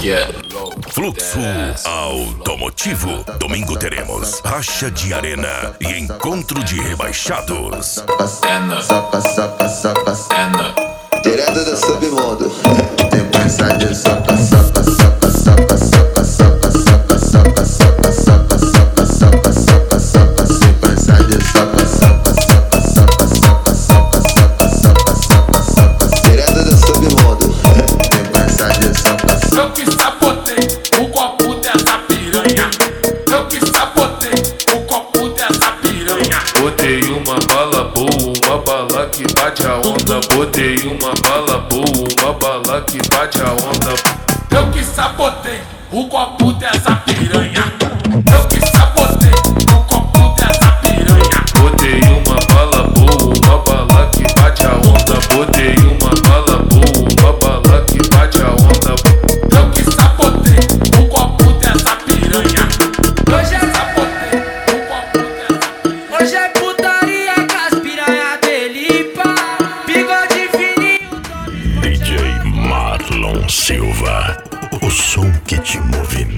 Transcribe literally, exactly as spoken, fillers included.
Fluxo Automotivo. Domingo teremos Racha de Arena e Encontro de Rebaixados. Direto do submundo. Tem pensar de soca, soca, soca, soca, soca, soca, soca, soca, soca, soca, soca, soca, soca, soca, sem pensar de soca, soca, soca, soca, soca, soca, soca, soca, soca, soca. Direto do submundo. Tem pensar de soca, soca. Eu que sabotei o copo dessa piranha. Eu que sabotei o copo dessa piranha. Botei uma bala boa, uma bala que bate a onda. Botei uma bala boa, uma bala que bate a onda. Eu que sabotei o copo dessa piranha. Eu que sabotei o copo dessa piranha. Botei uma bala boa, uma bala que bate a onda. Botei uma bala boa, uma bala que bate a onda. Eu que sabotei o copo dessa piranha. Hoje é, Sabotei o copo dessa piranha. hoje é putaria com as piranha delipa. Bigode fininho. D J Marlon Silva. O som que te movimenta.